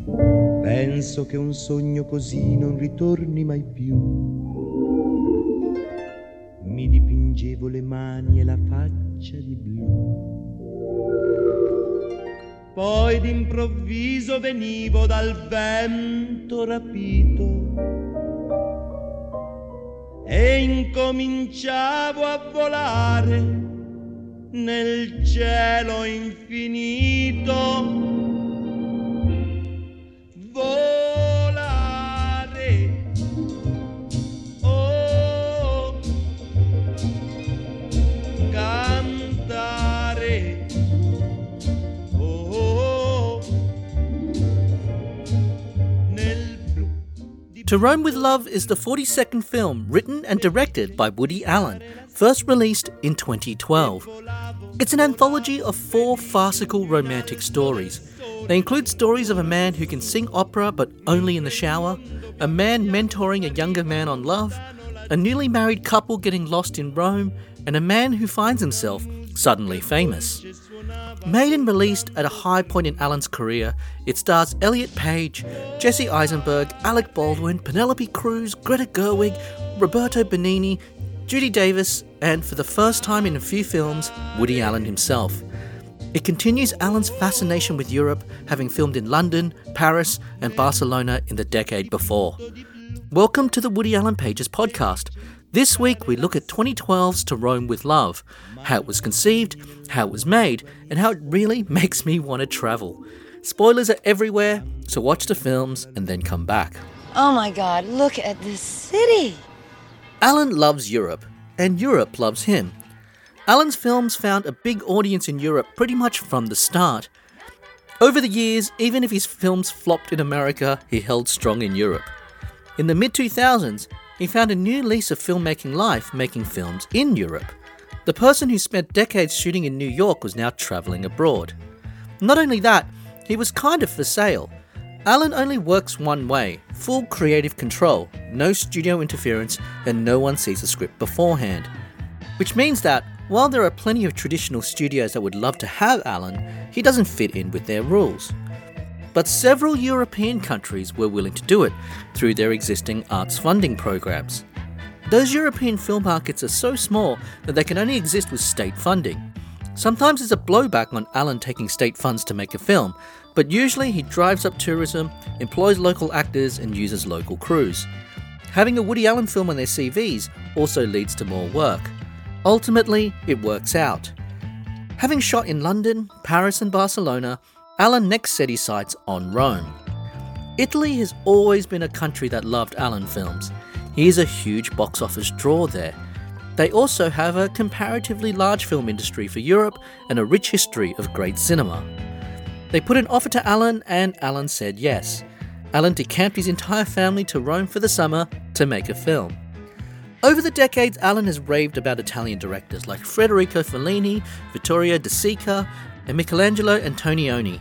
Penso che un sogno così non ritorni mai più. Mi dipingevo le mani e la faccia di blu. Poi d'improvviso venivo dal vento rapito e incominciavo a volare nel cielo infinito. Volare, oh, cantare, oh, nel blu. To Rome with Love is the 42nd film written and directed by Woody Allen, first released in 2012. It's an anthology of 4 farcical romantic stories. They include stories of a man who can sing opera but only in the shower, a man mentoring a younger man on love, a newly married couple getting lost in Rome, and a man who finds himself suddenly famous. Made and released at a high point in Allen's career, it stars Elliot Page, Jesse Eisenberg, Alec Baldwin, Penelope Cruz, Greta Gerwig, Roberto Benigni, Judy Davis, and for the first time in a few films, Woody Allen himself. It continues Allen's fascination with Europe, having filmed in London, Paris, and Barcelona in the decade before. Welcome to the Woody Allen Pages podcast. This week we look at 2012's To Rome with Love, how it was conceived, how it was made, and how it really makes me want to travel. Spoilers are everywhere, so watch the films and then come back. Oh my God, look at this city! Allen loves Europe, and Europe loves him. Allen's films found a big audience in Europe pretty much from the start. Over the years, even if his films flopped in America, he held strong in Europe. In the mid-2000s, he found a new lease of filmmaking life making films in Europe. The person who spent decades shooting in New York was now travelling abroad. Not only that, he was kind of for sale. Allen only works one way, full creative control, no studio interference, and no one sees the script beforehand. Which means that, while there are plenty of traditional studios that would love to have Allen, he doesn't fit in with their rules. But several European countries were willing to do it through their existing arts funding programs. Those European film markets are so small that they can only exist with state funding. Sometimes there's a blowback on Allen taking state funds to make a film, but usually he drives up tourism, employs local actors, and uses local crews. Having a Woody Allen film on their CVs also leads to more work. Ultimately, it works out. Having shot in London, Paris, and Barcelona, Allen next set his sights on Rome. Italy has always been a country that loved Allen films. He is a huge box office draw there. They also have a comparatively large film industry for Europe and a rich history of great cinema. They put an offer to Allen, and Allen said yes. Allen decamped his entire family to Rome for the summer to make a film. Over the decades, Allen has raved about Italian directors like Federico Fellini, Vittorio De Sica, and Michelangelo Antonioni.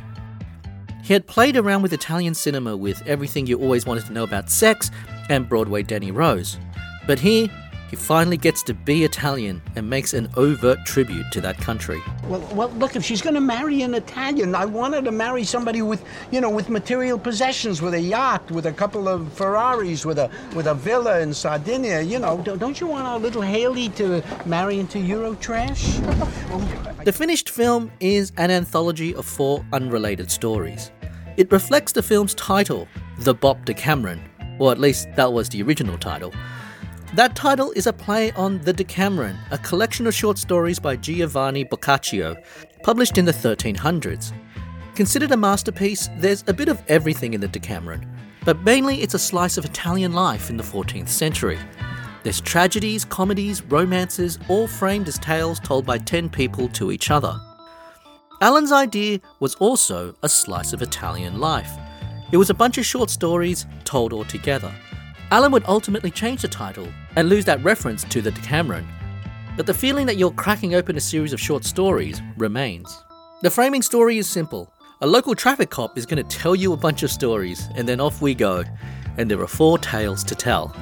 He had played around with Italian cinema with Everything You Always Wanted to Know About Sex and Broadway Danny Rose. But here, he finally gets to be Italian and makes an overt tribute to that country. Well, look, if she's going to marry an Italian, I want her to marry somebody with material possessions, with a yacht, with a couple of Ferraris, with a villa in Sardinia. Don't you want our little Haley to marry into Euro trash? The finished film is an anthology of 4 unrelated stories. It reflects the film's title, The Bop Decameron, or at least that was the original title. That title is a play on The Decameron, a collection of short stories by Giovanni Boccaccio, published in the 1300s. Considered a masterpiece, there's a bit of everything in The Decameron, but mainly it's a slice of Italian life in the 14th century. There's tragedies, comedies, romances, all framed as tales told by 10 people to each other. Allen's idea was also a slice of Italian life. It was a bunch of short stories told all together. Allen would ultimately change the title and lose that reference to the Decameron, but the feeling that you're cracking open a series of short stories remains. The framing story is simple. A local traffic cop is going to tell you a bunch of stories, and then off we go, and there are 4 tales to tell.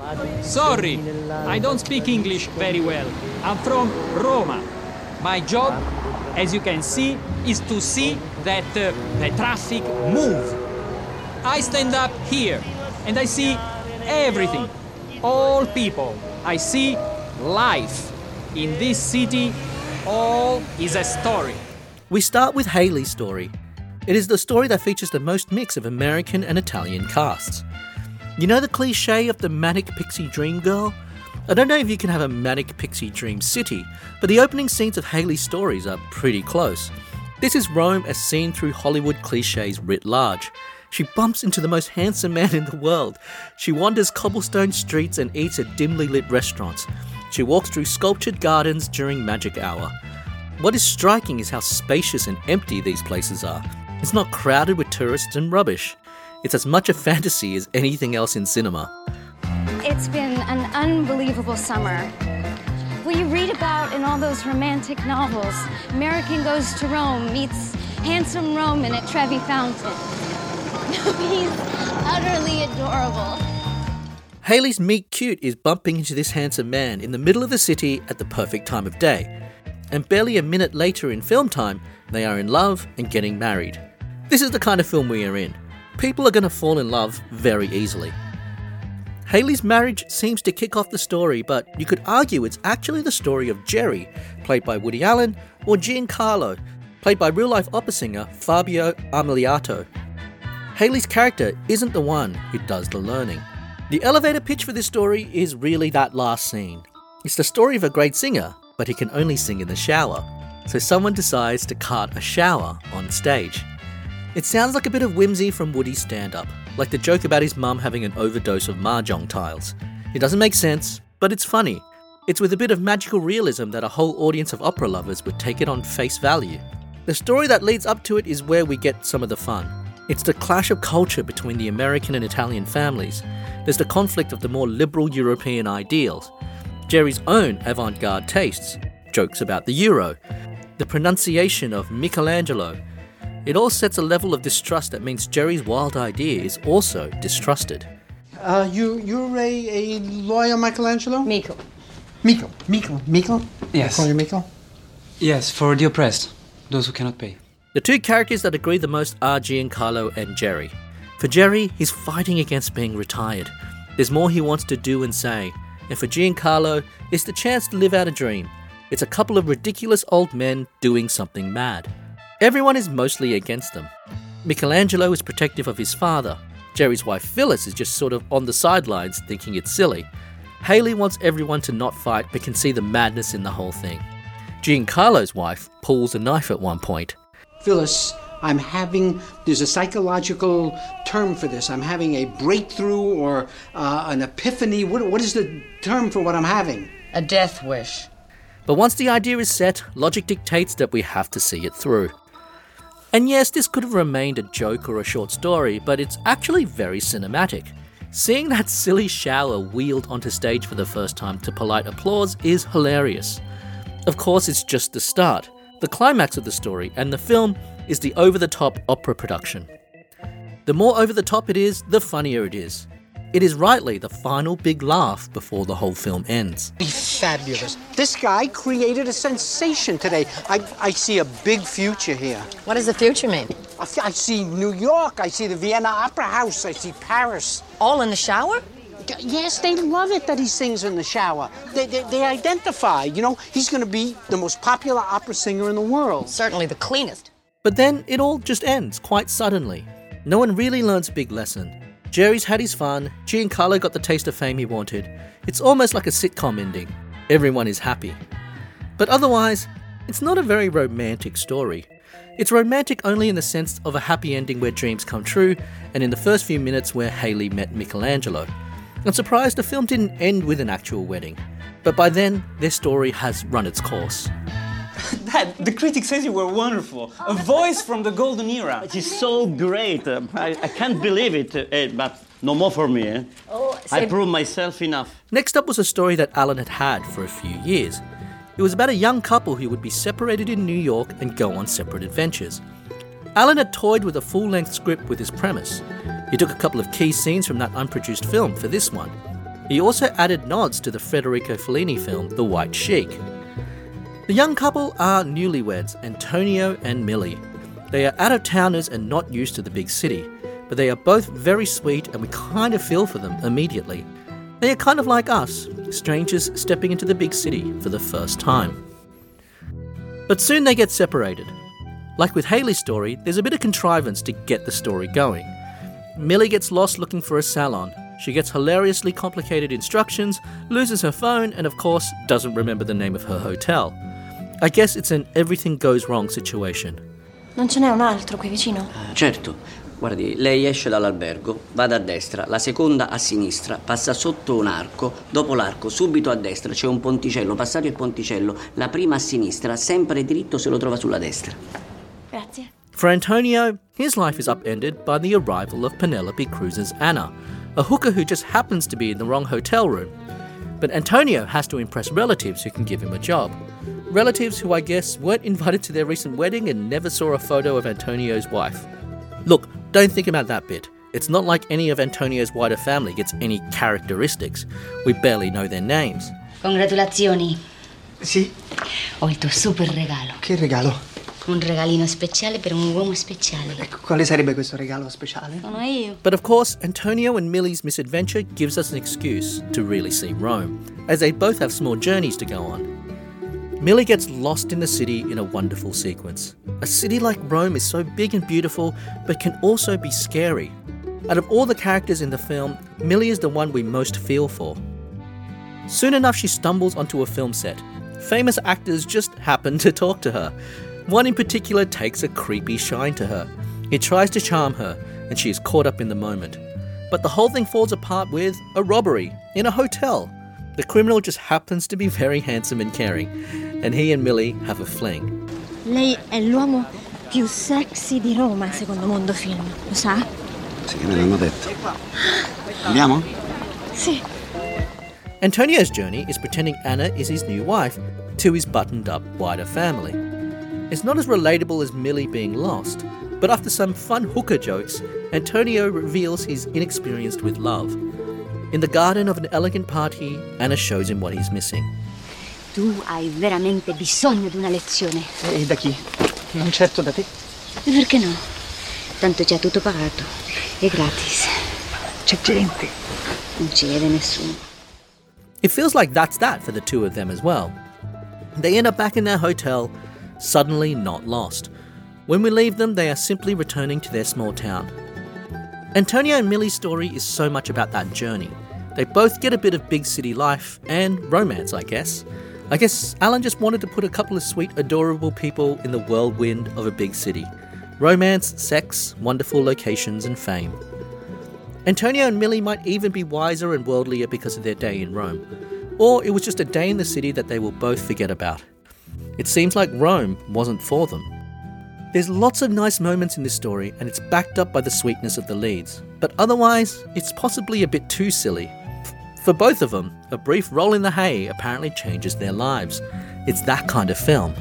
Sorry, I don't speak English very well. I'm from Roma. My job, as you can see, is to see that the traffic move. I stand up here and I see everything, all people. I see life. In this city, all is a story. We start with Haley's story. It is the story that features the most mix of American and Italian casts. You know the cliche of the manic pixie dream girl? I don't know if you can have a manic pixie dream city, but the opening scenes of Haley's stories are pretty close. This is Rome as seen through Hollywood cliches writ large. She bumps into the most handsome man in the world. She wanders cobblestone streets and eats at dimly lit restaurants. She walks through sculptured gardens during magic hour. What is striking is how spacious and empty these places are. It's not crowded with tourists and rubbish. It's as much a fantasy as anything else in cinema. It's been an unbelievable summer. What you read about in all those romantic novels, American goes to Rome, meets handsome Roman at Trevi Fountain. He's utterly adorable. Haley's meet cute is bumping into this handsome man in the middle of the city at the perfect time of day. And barely a minute later in film time, they are in love and getting married. This is the kind of film we are in. People are going to fall in love very easily. Haley's marriage seems to kick off the story, but you could argue it's actually the story of Jerry, played by Woody Allen, or Giancarlo, played by real-life opera singer Fabio Armiliato. Haley's character isn't the one who does the learning. The elevator pitch for this story is really that last scene. It's the story of a great singer, but he can only sing in the shower. So someone decides to cart a shower on stage. It sounds like a bit of whimsy from Woody's stand-up, like the joke about his mum having an overdose of mahjong tiles. It doesn't make sense, but it's funny. It's with a bit of magical realism that a whole audience of opera lovers would take it on face value. The story that leads up to it is where we get some of the fun. It's the clash of culture between the American and Italian families. There's the conflict of the more liberal European ideals, Jerry's own avant-garde tastes, jokes about the euro, the pronunciation of Michelangelo. It all sets a level of distrust that means Jerry's wild idea is also distrusted. You're a lawyer, Michelangelo? Miko. Miko? Yes. I call you Miko? Yes, for the oppressed, those who cannot pay. The two characters that agree the most are Giancarlo and Jerry. For Jerry, he's fighting against being retired. There's more he wants to do and say. And for Giancarlo, it's the chance to live out a dream. It's a couple of ridiculous old men doing something mad. Everyone is mostly against them. Michelangelo is protective of his father. Jerry's wife Phyllis is just sort of on the sidelines thinking it's silly. Haley wants everyone to not fight but can see the madness in the whole thing. Giancarlo's wife pulls a knife at one point. Phyllis, there's a psychological term for this. I'm having a breakthrough or an epiphany. What is the term for what I'm having? A death wish. But once the idea is set, logic dictates that we have to see it through. And yes, this could have remained a joke or a short story, but it's actually very cinematic. Seeing that silly shower wheeled onto stage for the first time to polite applause is hilarious. Of course, it's just the start. The climax of the story and the film is the over-the-top opera production. The more over-the-top it is, the funnier it is. It is rightly the final big laugh before the whole film ends. Be fabulous. This guy created a sensation today. I see a big future here. What does the future mean? I see New York. I see the Vienna Opera House. I see Paris. All in the shower? Yes, they love it that he sings in the shower. They identify. You know, he's going to be the most popular opera singer in the world. Certainly the cleanest. But then it all just ends quite suddenly. No one really learns a big lesson. Jerry's had his fun, Giancarlo got the taste of fame he wanted. It's almost like a sitcom ending. Everyone is happy. But otherwise, it's not a very romantic story. It's romantic only in the sense of a happy ending where dreams come true, and in the first few minutes where Haley met Michelangelo. I'm surprised the film didn't end with an actual wedding. But by then, their story has run its course. Dad, the critic says you were wonderful. A voice from the golden era. It is so great. I can't believe it, but no more for me. Eh? I proved myself enough. Next up was a story that Alan had for a few years. It was about a young couple who would be separated in New York and go on separate adventures. Alan had toyed with a full-length script with his premise. He took a couple of key scenes from that unproduced film for this one. He also added nods to the Federico Fellini film, The White Sheik. The young couple are newlyweds, Antonio and Millie. They are out-of-towners and not used to the big city, but they are both very sweet and we kind of feel for them immediately. They are kind of like us, strangers stepping into the big city for the first time. But soon they get separated. Like with Hayley's story, there's a bit of contrivance to get the story going. Millie gets lost looking for a salon. She gets hilariously complicated instructions, loses her phone, and of course doesn't remember the name of her hotel. I guess it's an everything goes wrong situation. Non ce n'è un altro qui vicino? Certo. Guardi, lei esce dall'albergo, vada a destra, la seconda a sinistra, passa sotto un arco, dopo l'arco, subito a destra c'è un ponticello, passato il ponticello, la prima a sinistra, sempre dritto se lo trova sulla destra. Grazie. For Antonio, his life is upended by the arrival of Penelope Cruz's Anna, a hooker who just happens to be in the wrong hotel room. But Antonio has to impress relatives who can give him a job. Relatives who I guess weren't invited to their recent wedding and never saw a photo of Antonio's wife. Look, don't think about that bit. It's not like any of Antonio's wider family gets any characteristics. We barely know their names. Congratulazioni. Sì? Ho il tuo super regalo. Che regalo? Un regalino speciale per un uomo speciale. Ecco, quale sarebbe questo regalo speciale? Sono io. But of course, Antonio and Millie's misadventure gives us an excuse to really see Rome, as they both have small journeys to go on. Millie gets lost in the city in a wonderful sequence. A city like Rome is so big and beautiful, but can also be scary. Out of all the characters in the film, Millie is the one we most feel for. Soon enough, she stumbles onto a film set. Famous actors just happen to talk to her. One in particular takes a creepy shine to her. He tries to charm her, and she is caught up in the moment. But the whole thing falls apart with a robbery in a hotel. The criminal just happens to be very handsome and caring, and he and Millie have a fling. Lei è l'uomo più sexy di Roma, secondo Mondo Film, lo sa? Sì, me l'hanno detto. Andiamo? Sì. Antonio's journey is pretending Anna is his new wife to his buttoned-up wider family. It's not as relatable as Millie being lost, but after some fun hooker jokes, Antonio reveals he's inexperienced with love. In the garden of an elegant party, Anna shows him what he's missing. Tu hai veramente bisogno di una lezione. E da chi? Non certo da te. E perché no? Tanto già tutto pagato. È gratis. C'è gente. Non ci vede nessuno. It feels like that's that for the two of them as well. They end up back in their hotel, suddenly not lost. When we leave them, they are simply returning to their small town. Antonio and Millie's story is so much about that journey. They both get a bit of big city life and romance, I guess. I guess Alan just wanted to put a couple of sweet, adorable people in the whirlwind of a big city. Romance, sex, wonderful locations and fame. Antonio and Millie might even be wiser and worldlier because of their day in Rome. Or it was just a day in the city that they will both forget about. It seems like Rome wasn't for them. There's lots of nice moments in this story and it's backed up by the sweetness of the leads. But otherwise, it's possibly a bit too silly. For both of them, a brief roll in the hay apparently changes their lives. It's that kind of film.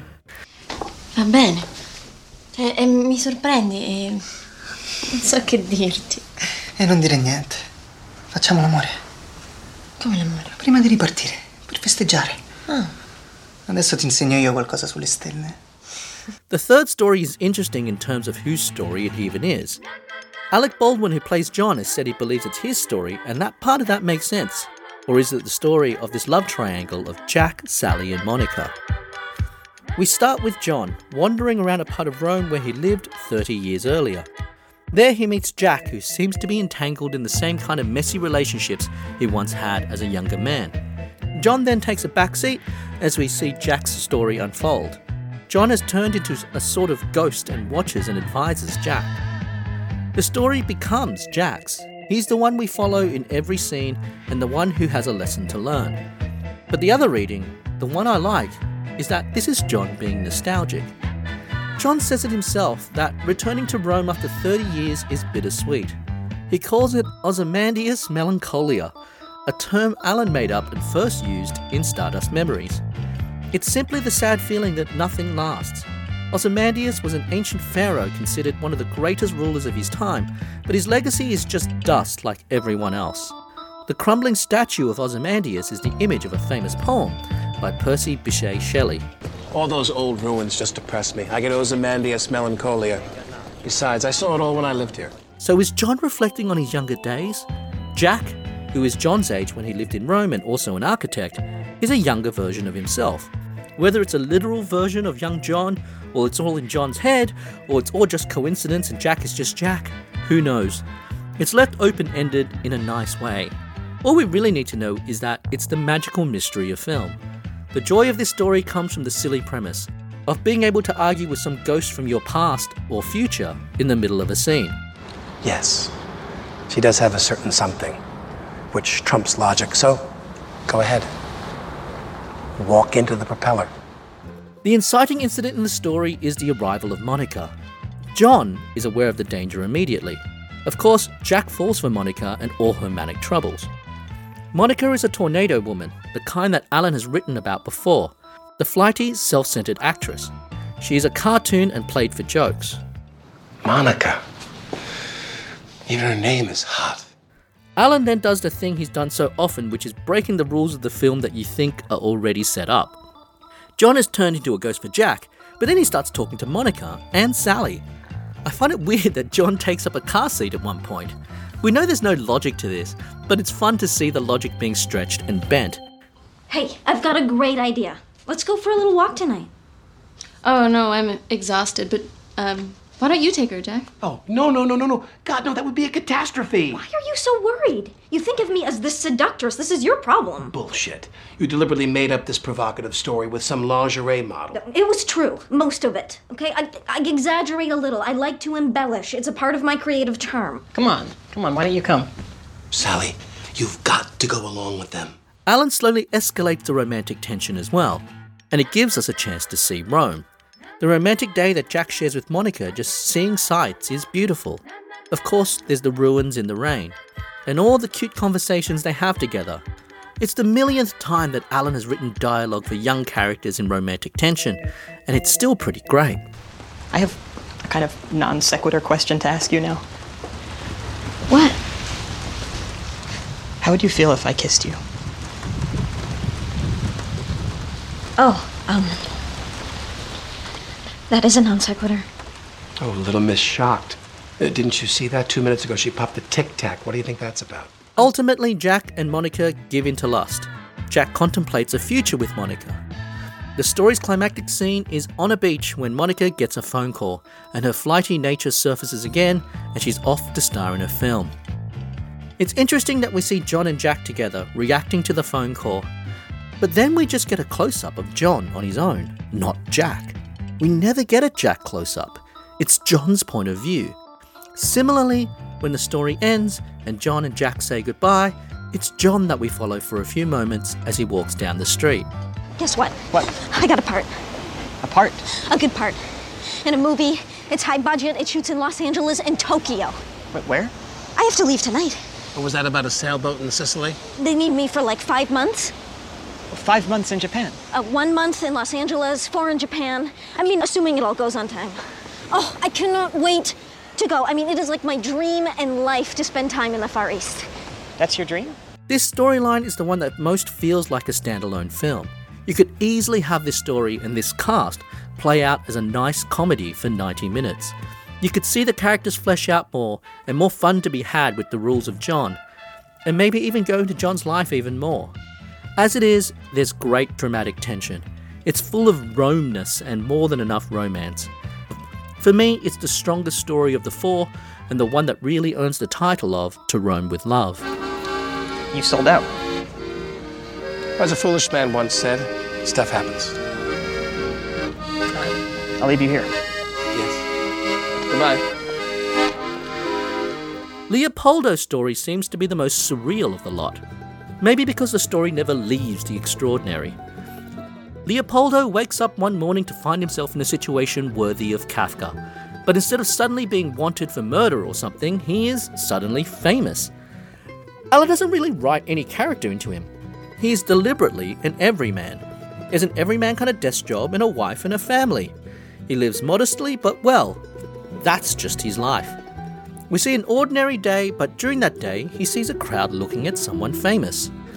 Va bene. E mi sorprendi e non so che dirti. E non dire niente. Facciamo l'amore. Come l'amore? Prima di ripartire, per festeggiare. Ah. Adesso ti insegno io qualcosa sulle stelle. The third story is interesting in terms of whose story it even is. Alec Baldwin, who plays John, has said he believes it's his story, and that part of that makes sense. Or is it the story of this love triangle of Jack, Sally and Monica? We start with John, wandering around a part of Rome where he lived 30 years earlier. There he meets Jack, who seems to be entangled in the same kind of messy relationships he once had as a younger man. John then takes a backseat as we see Jack's story unfold. John has turned into a sort of ghost and watches and advises Jack. The story becomes Jack's. He's the one we follow in every scene and the one who has a lesson to learn. But the other reading, the one I like, is that this is John being nostalgic. John says it himself that returning to Rome after 30 years is bittersweet. He calls it Ozymandias melancholia, a term Alan made up and first used in Stardust Memories. It's simply the sad feeling that nothing lasts. Ozymandias was an ancient pharaoh considered one of the greatest rulers of his time, but his legacy is just dust like everyone else. The crumbling statue of Ozymandias is the image of a famous poem by Percy Bysshe Shelley. All those old ruins just depress me. I get Ozymandias melancholia. Besides, I saw it all when I lived here. So is John reflecting on his younger days? Jack, who is John's age when he lived in Rome and also an architect, is a younger version of himself. Whether it's a literal version of young John, or it's all in John's head, or it's all just coincidence and Jack is just Jack, who knows? It's left open-ended in a nice way. All we really need to know is that it's the magical mystery of film. The joy of this story comes from the silly premise of being able to argue with some ghost from your past or future in the middle of a scene. Yes, she does have a certain something, which trumps logic, so go ahead. Walk into the propeller. The inciting incident in the story is the arrival of Monica. John is aware of the danger immediately. Of course, Jack falls for Monica and all her manic troubles. Monica is a tornado woman, the kind that Alan has written about before, the flighty, self-centered actress. She is a cartoon and played for jokes. Monica. Even her name is hot. Alan then does the thing he's done so often, which is breaking the rules of the film that you think are already set up. John is turned into a ghost for Jack, but then he starts talking to Monica and Sally. I find it weird that John takes up a car seat at one point. We know there's no logic to this, but it's fun to see the logic being stretched and bent. Hey, I've got a great idea. Let's go for a little walk tonight. Oh, no, I'm exhausted, but, why don't you take her, Jack? Oh, no. God, no, that would be a catastrophe. Why are you so worried? You think of me as the seductress. This is your problem. Bullshit. You deliberately made up this provocative story with some lingerie model. It was true, most of it. Okay, I exaggerate a little. I like to embellish. It's a part of my creative charm. Come on, why don't you come? Sally, you've got to go along with them. Alan slowly escalates the romantic tension as well, and it gives us a chance to see Rome. The romantic day that Jack shares with Monica, just seeing sights, is beautiful. Of course, there's the ruins in the rain, and all the cute conversations they have together. It's the millionth time that Alan has written dialogue for young characters in romantic tension, and it's still pretty great. I have a kind of non sequitur question to ask you now. What? How would you feel if I kissed you? That is a non sequitur. Oh, Little Miss shocked. Didn't you see that 2 minutes ago? She popped a tic-tac. What do you think that's about? Ultimately, Jack and Monica give in to lust. Jack contemplates a future with Monica. The story's climactic scene is on a beach when Monica gets a phone call and her flighty nature surfaces again and she's off to star in a film. It's interesting that we see John and Jack together reacting to the phone call, but then we just get a close-up of John on his own, not Jack. We never get a Jack close-up. It's John's point of view. Similarly, when the story ends and John and Jack say goodbye, it's John that we follow for a few moments as he walks down the street. Guess what? What? I got a part. A part? A good part. In a movie, it's high budget, it shoots in Los Angeles and Tokyo. Wait, where? I have to leave tonight. What was that about, a sailboat in Sicily? They need me for like 5 months. 5 months in Japan. 1 month in Los Angeles, 4 in Japan. I mean, assuming it all goes on time. Oh, I cannot wait to go. I mean, it is like my dream and life to spend time in the Far East. That's your dream? This storyline is the one that most feels like a standalone film. You could easily have this story and this cast play out as a nice comedy for 90 minutes. You could see the characters flesh out more and more fun to be had with the rules of John, and maybe even go into John's life even more. As it is, there's great dramatic tension. It's full of Rome-ness and more than enough romance. For me, it's the strongest story of the four, and the one that really earns the title of To Rome with Love. You sold out. As a foolish man once said, stuff happens. I'll leave you here. Yes. Goodbye. Leopoldo's story seems to be the most surreal of the lot. Maybe because the story never leaves the extraordinary. Leopoldo wakes up one morning to find himself in a situation worthy of Kafka. But instead of suddenly being wanted for murder or something, he is suddenly famous. Alan doesn't really write any character into him. He is deliberately an everyman. He has an everyman kind of desk job and a wife and a family. He lives modestly but well. That's just his life. We see an ordinary day, but during that day, he sees a crowd looking at someone famous.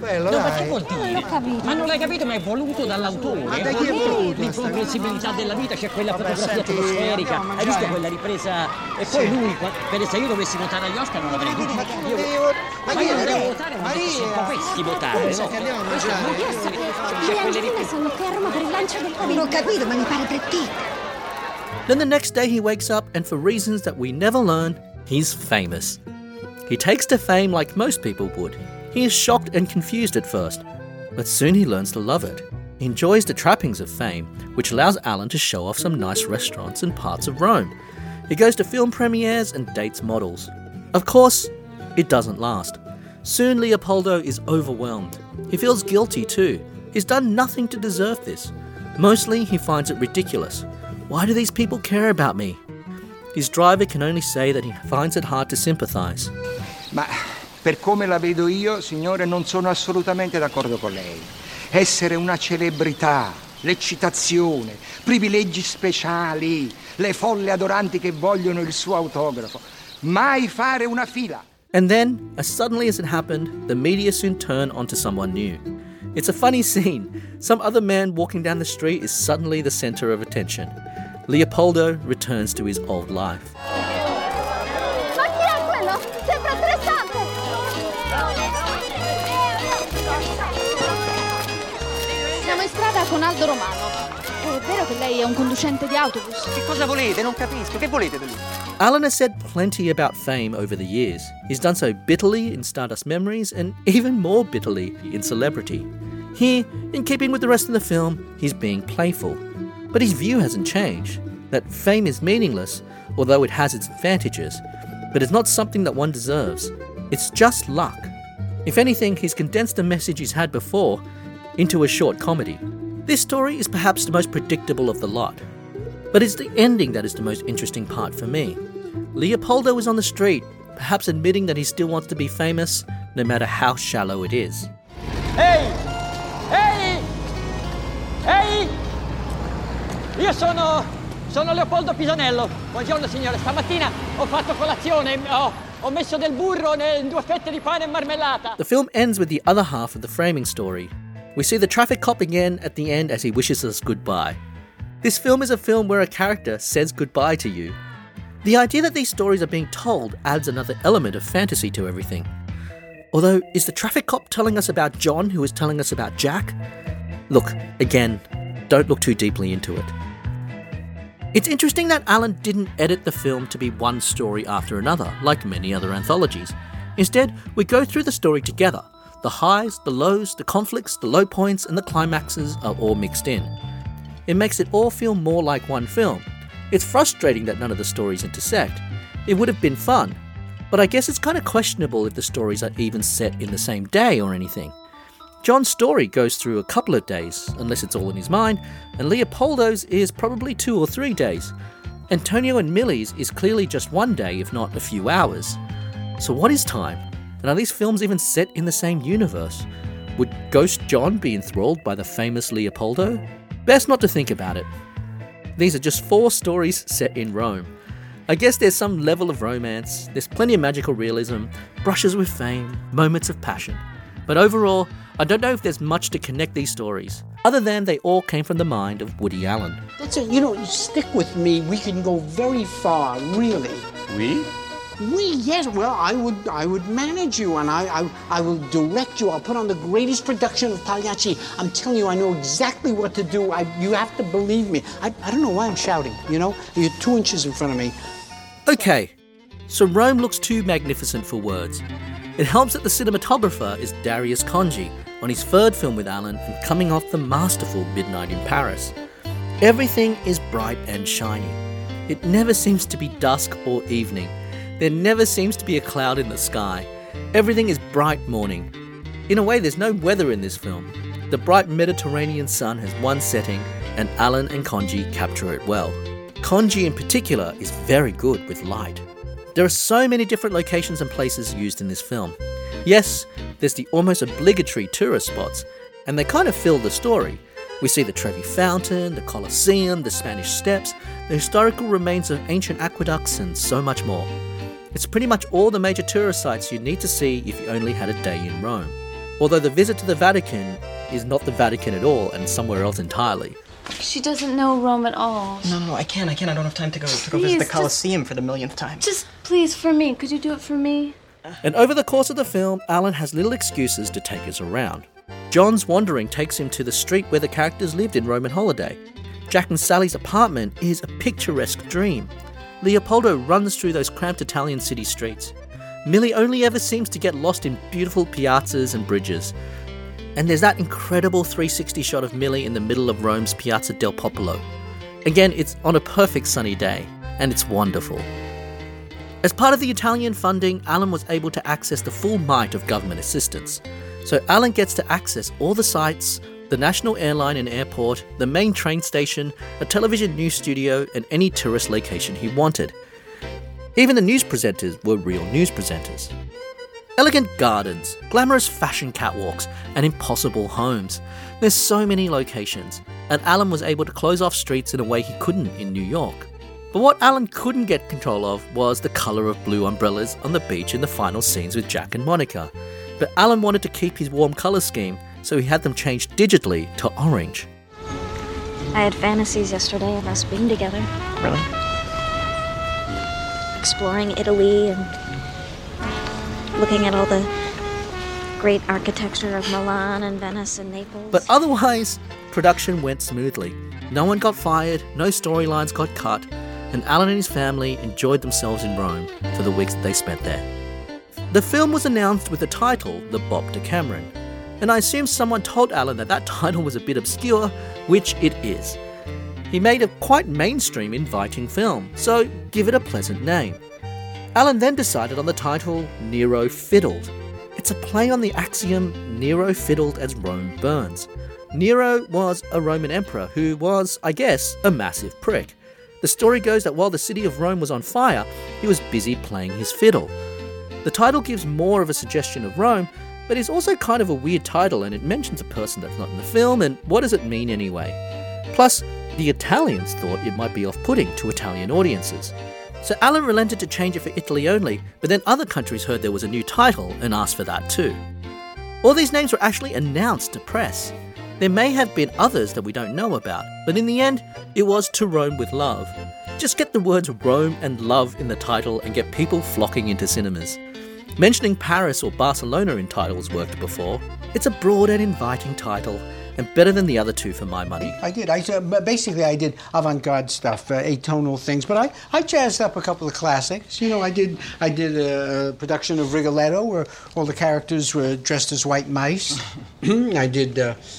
Bello, no, ma dai. che vuol dire? Non l'ho capito. Ma non l'hai capito, ma è voluto dall'autore. Ma da chi è voluto? L'incomprensibilità della vita, c'è quella Vabbè, fotografia senti, atmosferica. andiamo a Hai visto mangiare. quella ripresa? E poi lui, per se io dovessi votare agli Oscar non l'avrei detto. Ma io non devo votare, ma se dovessi votare, no? Andiamo a Questa mangiare. può essere. Le C'è quelle angine sono qui a Roma per il lancio del Non ho capito, ma mi pare Brad Pitt. Then the next day he wakes up, and for reasons that we never learn, he's famous. He takes to fame like most people would. He is shocked and confused at first, but soon he learns to love it. He enjoys the trappings of fame, which allows Alan to show off some nice restaurants and parts of Rome. He goes to film premieres and dates models. Of course, it doesn't last. Soon Leopoldo is overwhelmed. He feels guilty too. He's done nothing to deserve this. Mostly he finds it ridiculous. Why do these people care about me? His driver can only say that he finds it hard to sympathize. Ma per come la vedo io, signore, non sono assolutamente d'accordo con lei. Essere una celebrità, l'eccitazione, privilegi speciali, le folle adoranti che vogliono il suo autografo. Mai fare una fila. And then, as suddenly as it happened, the media soon turn onto someone new. It's a funny scene. Some other man walking down the street is suddenly the center of attention. Leopoldo returns to his old life. Ma chi è quello? Sembra stressante! Siamo in strada con Aldo Romano. È vero che lei è un conducente di autobus? Che cosa volete? Non capisco. Che volete da lui? Alan has said plenty about fame over the years. He's done so bitterly in Stardust Memories and even more bitterly in Celebrity. Here, in keeping with the rest of the film, he's being playful. But his view hasn't changed, that fame is meaningless, although it has its advantages, but it's not something that one deserves. It's just luck. If anything, he's condensed the message he's had before into a short comedy. This story is perhaps the most predictable of the lot, but it's the ending that is the most interesting part for me. Leopoldo is on the street, perhaps admitting that he still wants to be famous, no matter how shallow it is. Ehi! Ehi! Ehi! Io sono Leopoldo Pisanello. Buongiorno signore, stamattina ho fatto colazione, ho messo del burro in 2 fette di pane e marmellata. The film ends with the other half of the framing story. We see the traffic cop again at the end as he wishes us goodbye. This film is a film where a character says goodbye to you. The idea that these stories are being told adds another element of fantasy to everything. Although, is the traffic cop telling us about John who is telling us about Jack? Look, again, don't look too deeply into it. It's interesting that Alan didn't edit the film to be one story after another, like many other anthologies. Instead, we go through the story together. The highs, the lows, the conflicts, the low points, and the climaxes are all mixed in. It makes it all feel more like one film. It's frustrating that none of the stories intersect. It would have been fun, but I guess it's kind of questionable if the stories are even set in the same day or anything. John's story goes through a couple of days, unless it's all in his mind, and Leopoldo's is probably 2 or 3 days. Antonio and Millie's is clearly just 1 day, if not a few hours. So what is time? And are these films even set in the same universe? Would Ghost John be enthralled by the famous Leopoldo? Best not to think about it. These are just 4 stories set in Rome. I guess there's some level of romance, there's plenty of magical realism, brushes with fame, moments of passion. But overall, I don't know if there's much to connect these stories, other than they all came from the mind of Woody Allen. That's it. You know, stick with me. We can go very far, really. We? We, yes. Well, I would manage you, and I will direct you. I'll put on the greatest production of Pagliacci. I'm telling you, I know exactly what to do. You have to believe me. I don't know why I'm shouting, you know? You're 2 inches in front of me. Okay, so Rome looks too magnificent for words. It helps that the cinematographer is Darius Khondji, on his 3rd film with Alan and coming off the masterful Midnight in Paris. Everything is bright and shiny. It never seems to be dusk or evening. There never seems to be a cloud in the sky. Everything is bright morning. In a way, there's no weather in this film. The bright Mediterranean sun has one setting, and Alan and Khondji capture it well. Khondji in particular is very good with light. There are so many different locations and places used in this film. Yes, there's the almost obligatory tourist spots, and they kind of fill the story. We see the Trevi Fountain, the Colosseum, the Spanish Steps, the historical remains of ancient aqueducts, and so much more. It's pretty much all the major tourist sites you need to see if you only had a day in Rome. although the visit to the Vatican is not the Vatican at all and somewhere else entirely. She doesn't know Rome at all. No, I can't. I don't have time to go visit Please, the Colosseum for the millionth time. Just please, for me. Could you do it for me? And over the course of the film, Alan has little excuses to take us around. John's wandering takes him to the street where the characters lived in Roman holiday. Jack and Sally's apartment is a picturesque dream. Leopoldo runs through those cramped Italian city streets. Millie only ever seems to get lost in beautiful piazzas and bridges. And there's that incredible 360 shot of Millie in the middle of Rome's Piazza del Popolo. Again, it's on a perfect sunny day, and it's wonderful. As part of the Italian funding, Alan was able to access the full might of government assistance. So Alan gets to access all the sites, the national airline and airport, the main train station, a television news studio, and any tourist location he wanted. Even the news presenters were real news presenters. Elegant gardens, glamorous fashion catwalks, and impossible homes. There's so many locations, and Alan was able to close off streets in a way he couldn't in New York. But what Alan couldn't get control of was the colour of blue umbrellas on the beach in the final scenes with Jack and Monica. But Alan wanted to keep his warm colour scheme, so he had them changed digitally to orange. I had fantasies yesterday of us being together. Really? Exploring Italy and looking at all the great architecture of Milan and Venice and Naples. But otherwise, production went smoothly. No one got fired, no storylines got cut, and Alan and his family enjoyed themselves in Rome for the weeks that they spent there. The film was announced with the title The Bob Decameron, and I assume someone told Alan that title was a bit obscure, which it is. He made a quite mainstream, inviting film, so give it a pleasant name. Alan then decided on the title Nero Fiddled. It's a play on the axiom Nero fiddled as Rome burns. Nero was a Roman emperor who was, I guess, a massive prick. The story goes that while the city of Rome was on fire, he was busy playing his fiddle. The title gives more of a suggestion of Rome, but it's also kind of a weird title, and it mentions a person that's not in the film, and what does it mean anyway? Plus, the Italians thought it might be off-putting to Italian audiences. So Alan relented to change it for Italy only, but then other countries heard there was a new title and asked for that too. All these names were actually announced to press. There may have been others that we don't know about, but in the end, it was To Rome with Love. Just get the words Rome and love in the title and get people flocking into cinemas. Mentioning Paris or Barcelona in titles worked before. It's a broad and inviting title, and better than the other two for my money. I did avant-garde stuff, atonal things, but I jazzed up a couple of classics. You know, I did a production of Rigoletto where all the characters were dressed as white mice. I did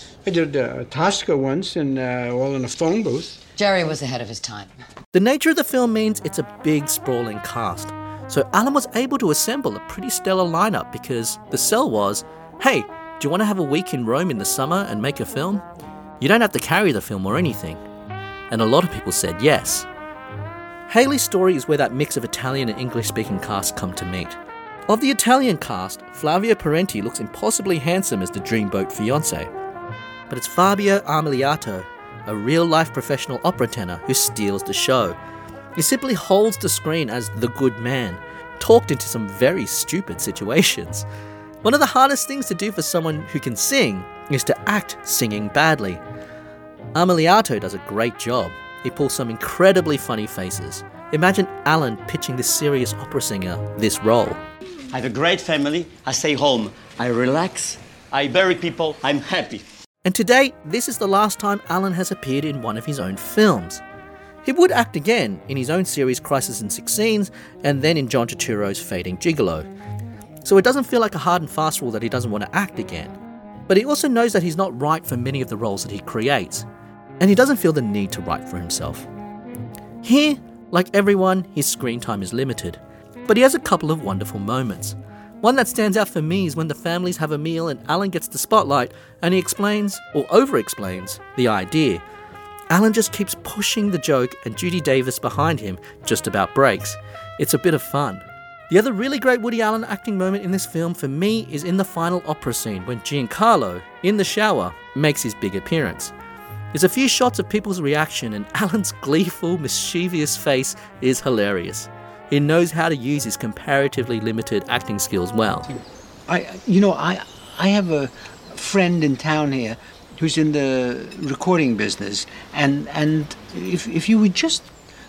Tosca once, and all in a phone booth. Jerry was ahead of his time. The nature of the film means it's a big, sprawling cast. So Alan was able to assemble a pretty stellar lineup because the sell was, hey, do you want to have a week in Rome in the summer and make a film? You don't have to carry the film or anything. And a lot of people said yes. Haley's Story is where that mix of Italian and English-speaking cast come to meet. Of the Italian cast, Flavio Parenti looks impossibly handsome as the dreamboat fiancé. But it's Fabio Armiliato, a real-life professional opera tenor who steals the show. He simply holds the screen as the good man, talked into some very stupid situations. One of the hardest things to do for someone who can sing is to act singing badly. Armiliato does a great job. He pulls some incredibly funny faces. Imagine Alan pitching this serious opera singer this role. I have a great family. I stay home. I relax. I bury people. I'm happy. And today, this is the last time Alan has appeared in one of his own films. He would act again in his own series Crisis in 6 Scenes, and then in John Turturro's Fading Gigolo. So it doesn't feel like a hard and fast rule that he doesn't want to act again. But he also knows that he's not right for many of the roles that he creates, and he doesn't feel the need to write for himself. Here, like everyone, his screen time is limited, but he has a couple of wonderful moments. One that stands out for me is when the families have a meal and Alan gets the spotlight and he explains, or over-explains, the idea. Alan just keeps pushing the joke and Judy Davis behind him just about breaks. It's a bit of fun. The other really great Woody Allen acting moment in this film for me is in the final opera scene when Giancarlo, in the shower, makes his big appearance. There's a few shots of people's reaction and Alan's gleeful, mischievous face is hilarious. He knows how to use his comparatively limited acting skills well. I I have a friend in town here who's in the recording business, and if you would just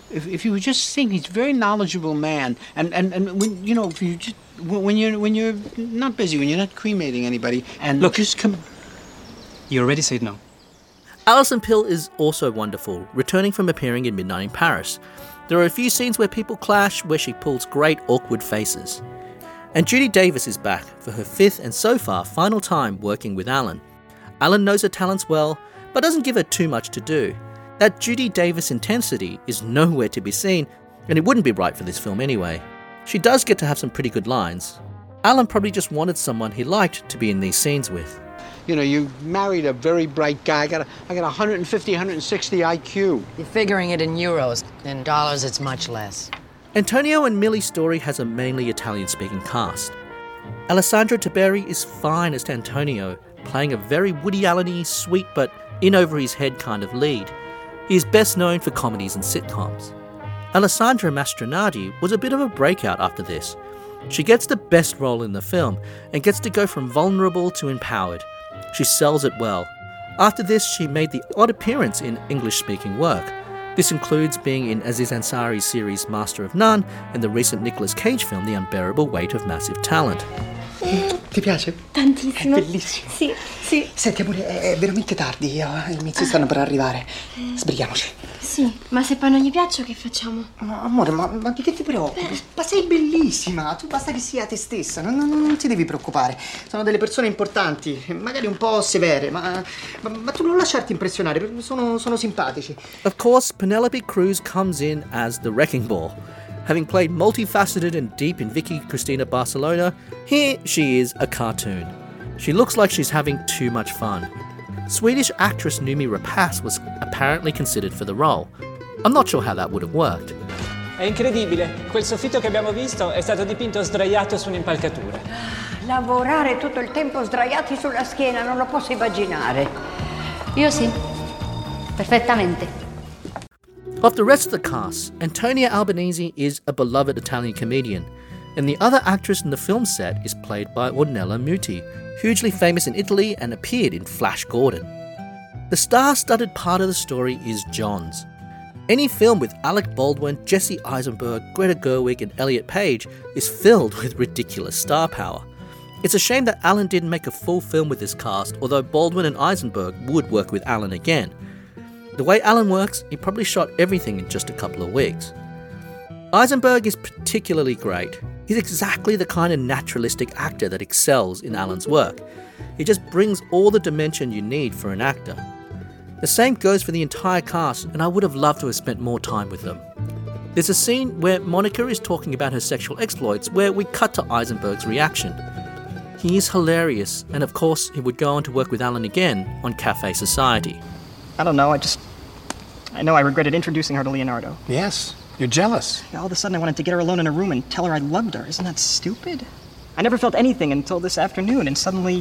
sing, he's a very knowledgeable man, and when you know, if you just when you're not busy, when you're not cremating anybody, and look, just come. You already said no. Alison Pill is also wonderful, returning from appearing in Midnight in Paris. There are a few scenes where people clash, where she pulls great awkward faces. And Judy Davis is back for her 5th and so far final time working with Alan. Alan knows her talents well, but doesn't give her too much to do. That Judy Davis intensity is nowhere to be seen, and it wouldn't be right for this film anyway. She does get to have some pretty good lines. Alan probably just wanted someone he liked to be in these scenes with. You know, you married a very bright guy. I got 150, 160 IQ. You're figuring it in euros. In dollars, it's much less. Antonio and Millie's story has a mainly Italian-speaking cast. Alessandro Tiberi is fine as Antonio, playing a very Woody Allen-y, sweet but in-over-his-head kind of lead. He is best known for comedies and sitcoms. Alessandra Mastronardi was a bit of a breakout after this. She gets the best role in the film and gets to go from vulnerable to empowered. She sells it well. After this, she made the odd appearance in English-speaking work. This includes being in Aziz Ansari's series Master of None and the recent Nicolas Cage film The Unbearable Weight of Massive Talent. Ti piace? Tantissimo. È bellissimo. Sì, sì. Senti, amore, è veramente tardi, i miei stanno per arrivare. Sbrighiamoci. Sì, ma se poi non gli piaccio che facciamo? Ma, amore, ma di che ti preoccupi? Ma sei bellissima, tu basta che sia te stessa, non ti devi preoccupare. Sono delle persone importanti, magari un po' severe, ma tu non lasciarti impressionare, perché sono simpatici. Of course, Penelope Cruz comes in as the Wrecking Ball. Having played multifaceted and deep in Vicky Cristina Barcelona, here she is a cartoon. She looks like she's having too much fun. Swedish actress Noomi Rapace was apparently considered for the role. I'm not sure how that would have worked. È incredibile, quel soffitto che abbiamo visto è stato dipinto sdraiato su un'impalcatura. Lavorare tutto il tempo sdraiati sulla schiena, non lo posso immaginare. Io sì, perfettamente. Of the rest of the cast, Antonia Albanese is a beloved Italian comedian, and the other actress in the film set is played by Ornella Muti, hugely famous in Italy and appeared in Flash Gordon. The star-studded part of the story is John's. Any film with Alec Baldwin, Jesse Eisenberg, Greta Gerwig and Elliot Page is filled with ridiculous star power. It's a shame that Alan didn't make a full film with this cast, although Baldwin and Eisenberg would work with Alan again. The way Alan works, he probably shot everything in just a couple of weeks. Eisenberg is particularly great. He's exactly the kind of naturalistic actor that excels in Alan's work. He just brings all the dimension you need for an actor. The same goes for the entire cast, and I would have loved to have spent more time with them. There's a scene where Monica is talking about her sexual exploits where we cut to Eisenberg's reaction. He is hilarious, and of course he would go on to work with Alan again on Cafe Society. I don't know, I know I regretted introducing her to Leonardo. Yes, you're jealous. All of a sudden I wanted to get her alone in a room and tell her I loved her. Isn't that stupid? I never felt anything until this afternoon, and suddenly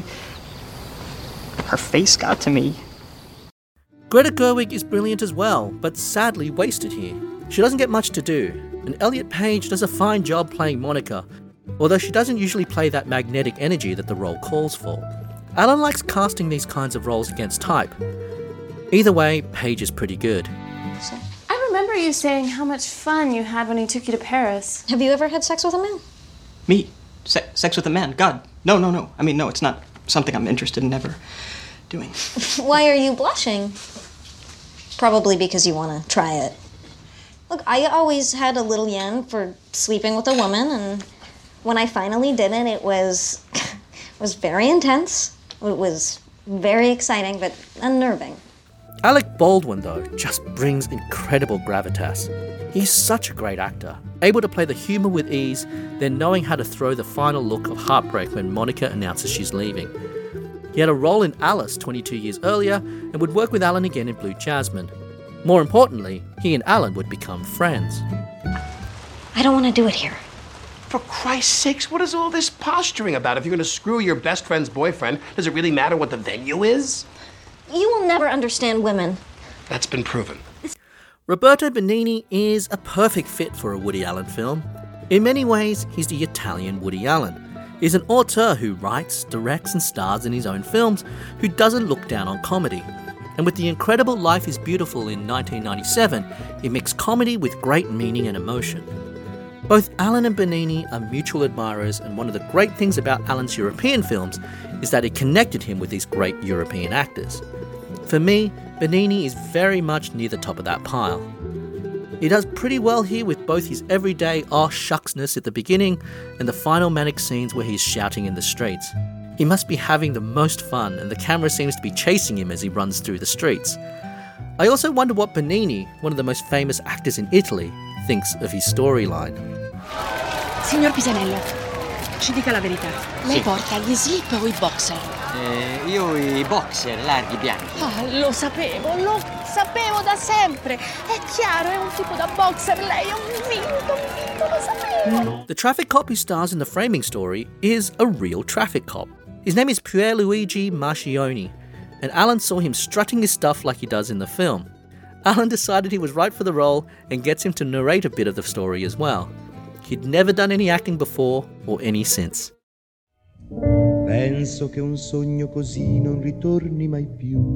her face got to me. Greta Gerwig is brilliant as well, but sadly wasted here. She doesn't get much to do, and Elliot Page does a fine job playing Monica, although she doesn't usually play that magnetic energy that the role calls for. Alan likes casting these kinds of roles against type. Either way, Page is pretty good. I remember you saying how much fun you had when he took you to Paris. Have you ever had sex with a man? Me? Sex with a man? God, no. I mean, no, it's not something I'm interested in ever doing. Why are you blushing? Probably because you want to try it. Look, I always had a little yen for sleeping with a woman, and when I finally did it, it was very intense. It was very exciting, but unnerving. Alec Baldwin, though, just brings incredible gravitas. He's such a great actor, able to play the humour with ease, then knowing how to throw the final look of heartbreak when Monica announces she's leaving. He had a role in Alice 22 years earlier and would work with Alan again in Blue Jasmine. More importantly, he and Alan would become friends. I don't want to do it here. For Christ's sakes, what is all this posturing about? If you're going to screw your best friend's boyfriend, does it really matter what the venue is? You will never understand women. That's been proven. Roberto Benigni is a perfect fit for a Woody Allen film. In many ways, he's the Italian Woody Allen. is an auteur who writes, directs and stars in his own films, who doesn't look down on comedy. And with the incredible Life is Beautiful in 1997, he mixed comedy with great meaning and emotion. Both Alan and Benigni are mutual admirers, and one of the great things about Alan's European films is that it connected him with these great European actors. For me, Benigni is very much near the top of that pile. He does pretty well here with both his everyday oh shucksness at the beginning and the final manic scenes where he's shouting in the streets. He must be having the most fun, and the camera seems to be chasing him as he runs through the streets. I also wonder what Benigni, one of the most famous actors in Italy, thinks of his storyline. Signor Pisanello, ci dica la verità. Lei porta gli slip o i boxer? Io i boxer larghi bianchi. Ah, lo sapevo da sempre. È chiaro, è un tipo da boxer. Lei è un vinto, lo sapevo. The traffic cop who stars in The Framing Story is a real traffic cop. His name is Pierluigi Marchionni, and Alan saw him strutting his stuff like he does in the film. Alan decided he was right for the role and gets him to narrate a bit of the story as well. He'd never done any acting before or any since. Penso che un sogno così non ritorni mai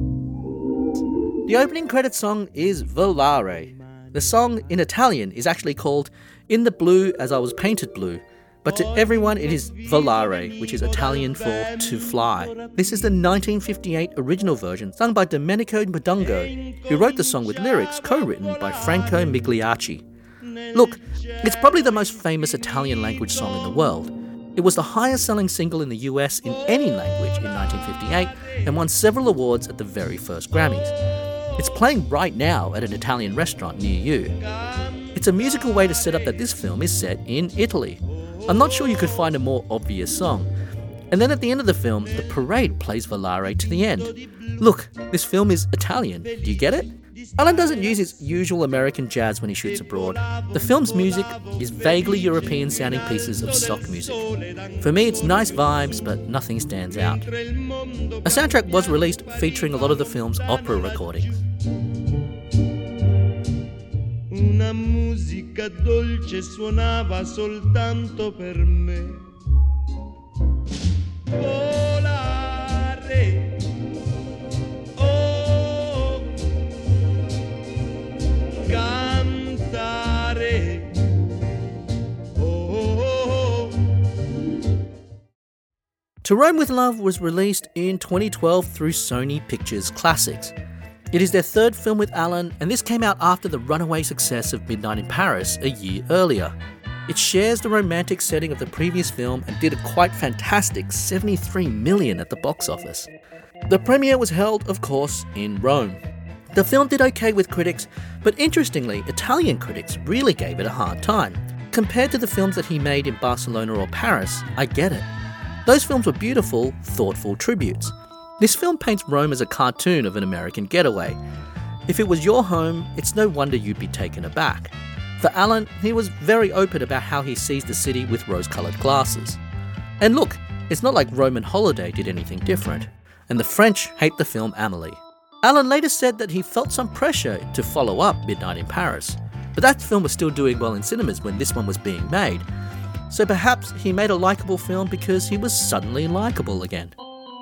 più. The opening credits song is Volare. The song in Italian is actually called In the Blue as I Was Painted Blue, but to everyone it is Volare, which is Italian for to fly. This is the 1958 original version sung by Domenico Modugno, who wrote the song with lyrics co-written by Franco Migliacci. Look, it's probably the most famous Italian language song in the world. It was the highest selling single in the US in any language in 1958 and won several awards at the very first Grammys. It's playing right now at an Italian restaurant near you. It's a musical way to set up that this film is set in Italy. I'm not sure you could find a more obvious song. And then at the end of the film, the parade plays Volare to the end. Look, this film is Italian. Do you get it? Alan doesn't use his usual American jazz when he shoots abroad. The film's music is vaguely European-sounding pieces of stock music. For me, it's nice vibes, but nothing stands out. A soundtrack was released featuring a lot of the film's opera recordings. Una musica dolce suonava soltanto per me. Volare. Oh, cantare. Oh. To Rome with Love was released in 2012 through Sony Pictures Classics. It is their third film with Alan, and this came out after the runaway success of Midnight in Paris a year earlier. It shares the romantic setting of the previous film and did a quite fantastic $73 million at the box office. The premiere was held, of course, in Rome. The film did okay with critics, but interestingly, Italian critics really gave it a hard time. Compared to the films that he made in Barcelona or Paris, I get it. Those films were beautiful, thoughtful tributes. This film paints Rome as a cartoon of an American getaway. If it was your home, it's no wonder you'd be taken aback. For Alan, he was very open about how he sees the city with rose-coloured glasses. And look, it's not like Roman Holiday did anything different. And the French hate the film Amélie. Alan later said that he felt some pressure to follow up Midnight in Paris, but that film was still doing well in cinemas when this one was being made. So perhaps he made a likeable film because he was suddenly likeable again.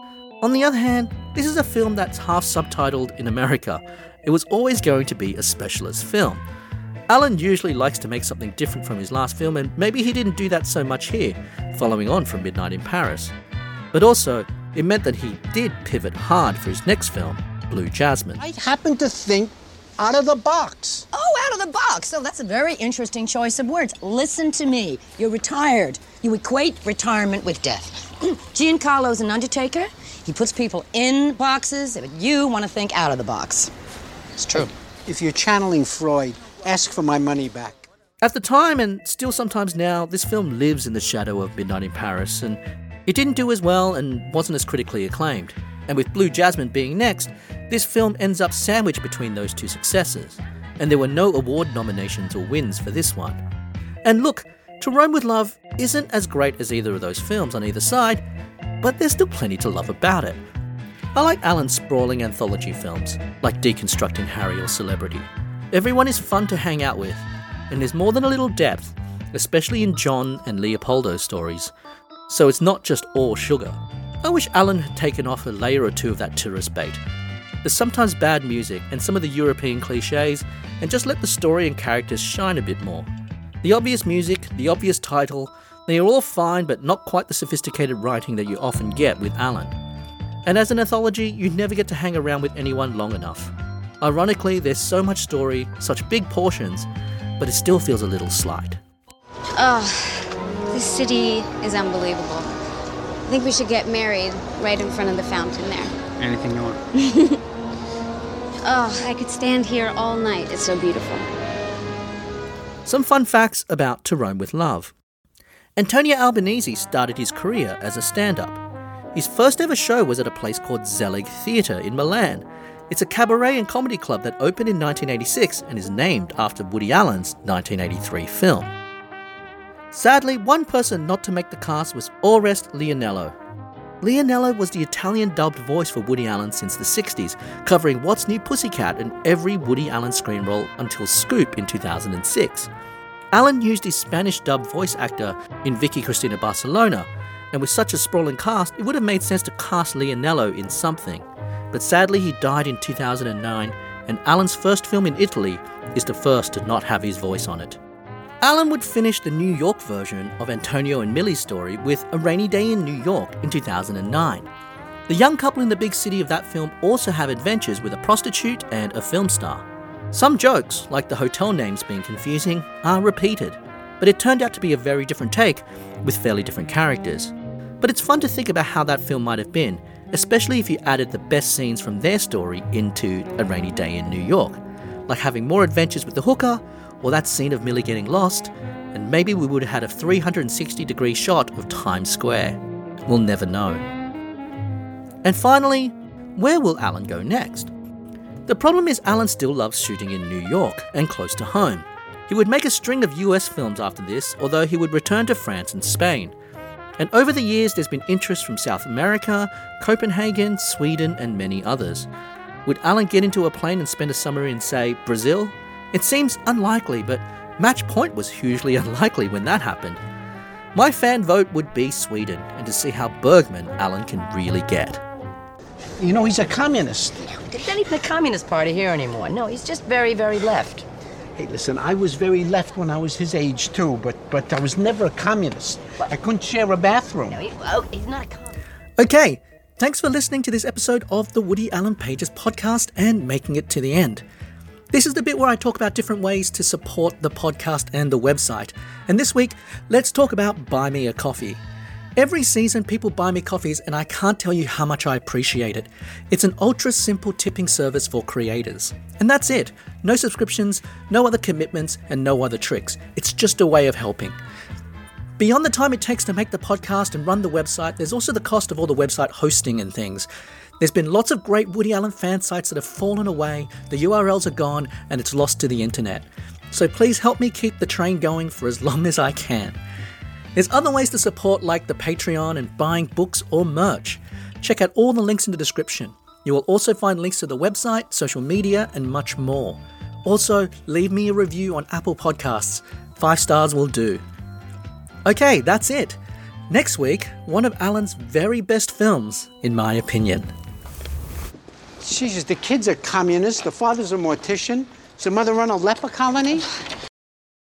On the other hand, this is a film that's half subtitled in America. It was always going to be a specialist film. Alan usually likes to make something different from his last film, and maybe he didn't do that so much here, following on from Midnight in Paris. But also, it meant that he did pivot hard for his next film, Blue Jasmine. I happen to think out of the box. Oh, out of the box. Oh, that's a very interesting choice of words. Listen to me. You're retired. You equate retirement with death. Giancarlo's an undertaker. He puts people in boxes, but you want to think out of the box. It's true. If you're channeling Freud, ask for my money back. At the time, and still sometimes now, this film lives in the shadow of Midnight in Paris, and it didn't do as well and wasn't as critically acclaimed. And with Blue Jasmine being next, this film ends up sandwiched between those two successes, and there were no award nominations or wins for this one. And look, To Rome with Love isn't as great as either of those films on either side, but there's still plenty to love about it. I like Alan's sprawling anthology films, like Deconstructing Harry or Celebrity. Everyone is fun to hang out with, and there's more than a little depth, especially in John and Leopoldo's stories. so it's not just all sugar. I wish Alan had taken off a layer or two of that tourist bait. There's sometimes bad music and some of the European cliches, and just let the story and characters shine a bit more. The obvious music, the obvious title, they are all fine but not quite the sophisticated writing that you often get with Alan. And as an anthology, you never get to hang around with anyone long enough. Ironically, there's so much story, such big portions, but it still feels a little slight. Oh, this city is unbelievable. I think we should get married right in front of the fountain there. Anything you want. Oh, I could stand here all night. It's so beautiful. Some fun facts about To Rome with Love. Antonio Albanese started his career as a stand-up. His first ever show was at a place called Zelig Theatre in Milan. It's a cabaret and comedy club that opened in 1986 and is named after Woody Allen's 1983 film. Sadly, one person not to make the cast was Oreste Lionello. Lionello was the Italian dubbed voice for Woody Allen since the 60s, covering What's New Pussycat in every Woody Allen screen role until Scoop in 2006. Allen used his Spanish dubbed voice actor in Vicky Cristina Barcelona, and with such a sprawling cast, it would have made sense to cast Lionello in something. But sadly, he died in 2009, and Allen's first film in Italy is the first to not have his voice on it. Allen would finish the New York version of Antonio and Millie's story with A Rainy Day in New York in 2009. The young couple in the big city of that film also have adventures with a prostitute and a film star. Some jokes, like the hotel names being confusing, are repeated, but it turned out to be a very different take with fairly different characters. But it's fun to think about how that film might have been, especially if you added the best scenes from their story into A Rainy Day in New York, like having more adventures with the hooker, or that scene of Millie getting lost, and maybe we would have had a 360-degree shot of Times Square. We'll never know. And finally, where will Alan go next? The problem is Alan still loves shooting in New York and close to home. He would make a string of US films after this, although he would return to France and Spain. And over the years, there's been interest from South America, Copenhagen, Sweden, and many others. Would Alan get into a plane and spend a summer in, say, Brazil? It seems unlikely, but Match Point was hugely unlikely when that happened. My fan vote would be Sweden, and to see how Bergman Alan can really get. You know, he's a communist. There's not even a communist party here anymore. No, he's just very, very left. Hey, listen, I was very left when I was his age, too, but I was never a communist. What? I couldn't share a bathroom. No, he's not a communist. Okay, thanks for listening to this episode of the Woody Allen Pages podcast and making it to the end. This is the bit where I talk about different ways to support the podcast and the website. And this week, let's talk about Buy Me a Coffee. Every season, people buy me coffees, and I can't tell you how much I appreciate it. It's an ultra-simple tipping service for creators. And that's it. No subscriptions, no other commitments, and no other tricks. It's just a way of helping. Beyond the time it takes to make the podcast and run the website, there's also the cost of all the website hosting and things. There's been lots of great Woody Allen fan sites that have fallen away, the URLs are gone, and it's lost to the internet. So please help me keep the train going for as long as I can. There's other ways to support, like the Patreon and buying books or merch. Check out all the links in the description. You will also find links to the website, social media, and much more. Also, leave me a review on Apple Podcasts. 5 stars will do. Okay, that's it. Next week, one of Alan's very best films, in my opinion. Jesus, the kid's a communist, the father's a mortician. Does the mother run a leper colony?